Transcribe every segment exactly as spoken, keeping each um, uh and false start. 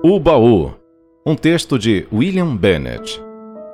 O Baú, um texto de William Bennett.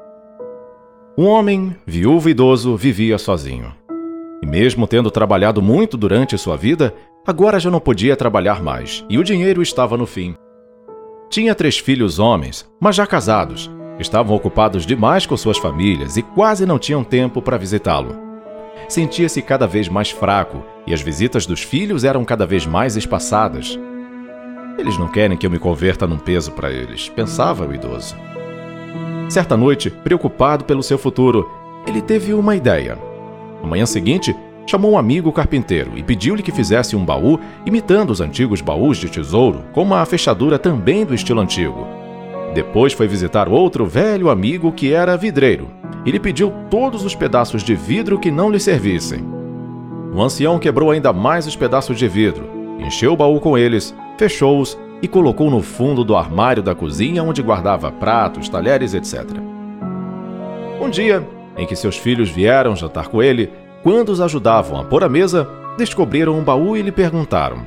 Um homem, viúvo e idoso, vivia sozinho. E mesmo tendo trabalhado muito durante sua vida, agora já não podia trabalhar mais, e o dinheiro estava no fim. Tinha três filhos homens, mas já casados. Estavam ocupados demais com suas famílias e quase não tinham tempo para visitá-lo. Sentia-se cada vez mais fraco, e as visitas dos filhos eram cada vez mais espaçadas. Eles não querem que eu me converta num peso para eles, pensava o idoso. Certa noite, preocupado pelo seu futuro, ele teve uma ideia. Na manhã seguinte, chamou um amigo carpinteiro e pediu-lhe que fizesse um baú imitando os antigos baús de tesouro, com uma fechadura também do estilo antigo. Depois foi visitar outro velho amigo que era vidreiro e lhe pediu todos os pedaços de vidro que não lhe servissem. O ancião quebrou ainda mais os pedaços de vidro, encheu o baú com eles, fechou-os e colocou no fundo do armário da cozinha onde guardava pratos, talheres, etcétera. Um dia, em que seus filhos vieram jantar com ele, quando os ajudavam a pôr a mesa, descobriram um baú e lhe perguntaram: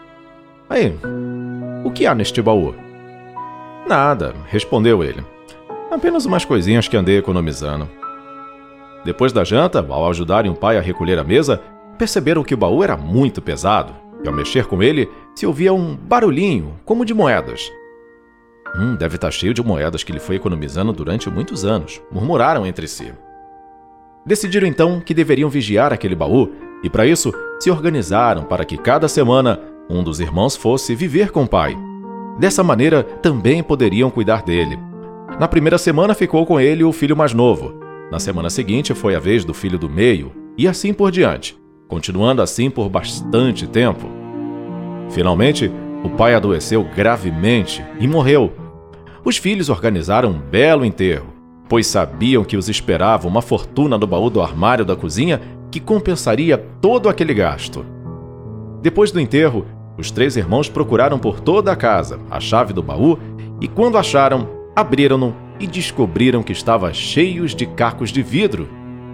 "Aí, o que há neste baú?" "Nada", respondeu ele. "Apenas umas coisinhas que andei economizando." Depois da janta, ao ajudarem o pai a recolher a mesa, perceberam que o baú era muito pesado. E ao mexer com ele, se ouvia um barulhinho, como de moedas. Hum, deve estar cheio de moedas que ele foi economizando durante muitos anos, murmuraram entre si. Decidiram então que deveriam vigiar aquele baú, e para isso se organizaram para que cada semana um dos irmãos fosse viver com o pai. Dessa maneira, também poderiam cuidar dele. Na primeira semana ficou com ele o filho mais novo. Na semana seguinte foi a vez do filho do meio, e assim por diante. Continuando assim por bastante tempo. Finalmente, o pai adoeceu gravemente e morreu. Os filhos organizaram um belo enterro, pois sabiam que os esperava uma fortuna no baú do armário da cozinha que compensaria todo aquele gasto. Depois do enterro, os três irmãos procuraram por toda a casa a chave do baú e, quando acharam, abriram-no e descobriram que estava cheio de cacos de vidro.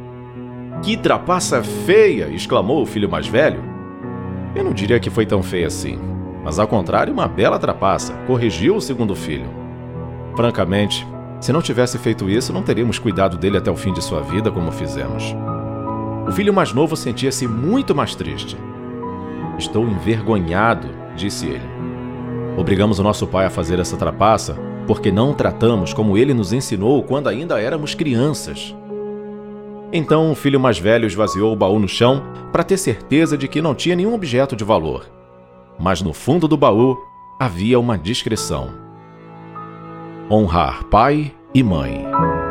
"Que trapaça feia!" exclamou o filho mais velho. "Eu não diria que foi tão feia assim, mas ao contrário, uma bela trapaça", corrigiu o segundo filho. "Francamente, se não tivesse feito isso, não teríamos cuidado dele até o fim de sua vida como fizemos." O filho mais novo sentia-se muito mais triste. "Estou envergonhado", disse ele. "Obrigamos o nosso pai a fazer essa trapaça porque não o tratamos como ele nos ensinou quando ainda éramos crianças." Então o filho mais velho esvaziou o baú no chão para ter certeza de que não tinha nenhum objeto de valor. Mas no fundo do baú havia uma descrição: honrar pai e mãe.